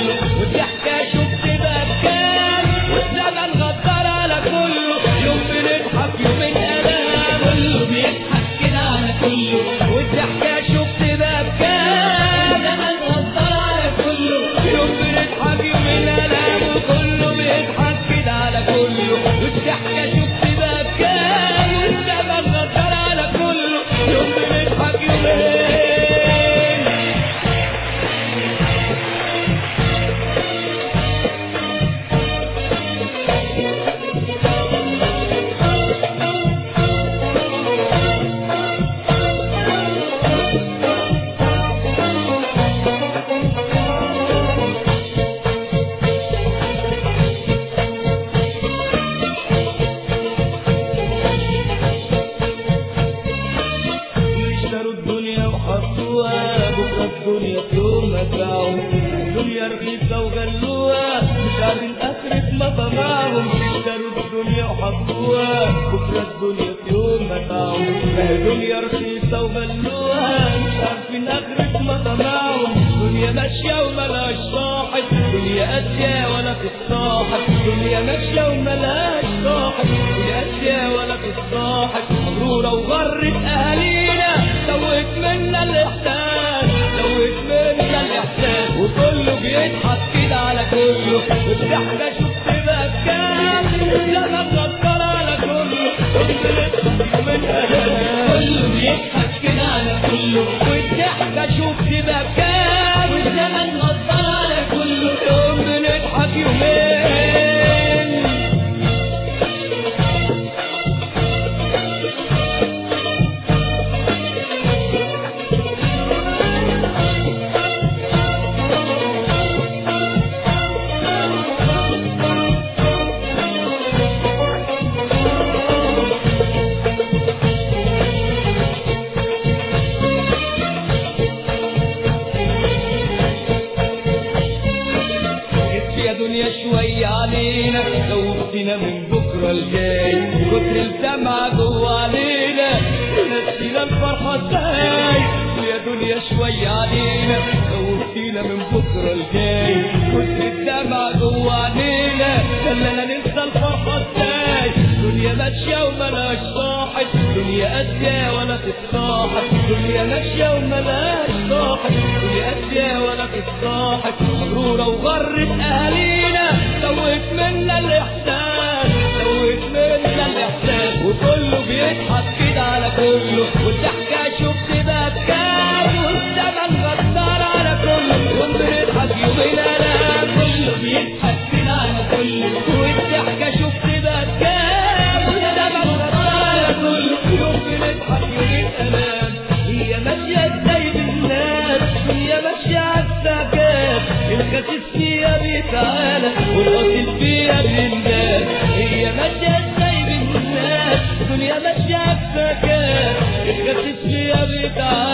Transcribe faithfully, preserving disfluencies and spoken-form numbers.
كله، والضحكة شفت بقى بكام، والزمن غدر على كله، يوم بنضحك يوم الألام، كله بيضحك كده على كله، والضحكة شفت بقى بكام، والزمن غدر على كله، يوم بنضحك يوم الألام، وكله بيضحك كده على كله، والضحكة شفت بقى بكام، والزمن غدر على كله، يوم بنضحك يوم الألام. الدنيا في يوم ما باعوا، الدنيا رخيصة وغلوها، مش عارفين آخرة ما طمعهم، اشتروا الدنيا وحطوها، بكرة الدنيا في يوم ما باعوا، الدنيا رخيصة وغلوها، مش عارفين آخرة ما طمعهم، دنيا ماشية وملهاش صاحب، دنيا قاسية ولا تتصاحب، دنيا ماشية وملهاش صاحب، دنيا قاسية ولا تتصاحب، مغرورة وغرت أهالينا، سوت منا الإحساس، سوت منا الإحساس، وكله بيضحك كده على كله، والضحكة شفت بقى بكام، الزمن غدر على كله، وبنضحك من أهالينا، كله بيضحك كده على كله، والضحكة شفت بقى بكام، والزمن غدر على كله، يوم بنضحك يومين. شوية علينا خوفتنا من بكرة الجاي، كتر الدمعة جوه علينا نسينا الفرحة ازاي، يا دنيا شوية علينا خوفتنا من بكرة الجاي، كتر الدمعة جوه علينا خلانا ننسى الفرحة ازاي، دنيا ماشية وملهاش صاحب، دنيا قاسية ولا تتصاحب، دنيا ماشية وملهاش صاحب، دنيا قاسية ولا تتصاحب، مغرورة وغرت أهالينا، سوت منا الإحساس، سوت منا الإحساس، وكله بيضحك كده على كله، والضحكة شفت بقى بكام، والزمن غدر على كله، يوم بنضحك يوم الألام، كله بيضحك كده على كله، والضحكة شفت بقى بكام، والزمن غدر على كله، يوم بنضحك يوم الألام. هي ماشية ازاي بالناس، هي ماشية عالسكات، الخسيس فيها بيتعالى والقاتل فيها بينداس، هي ماشية ازاي بالناس، الدنيا ماشية عالسكات، الخسيس فيها بيتعالى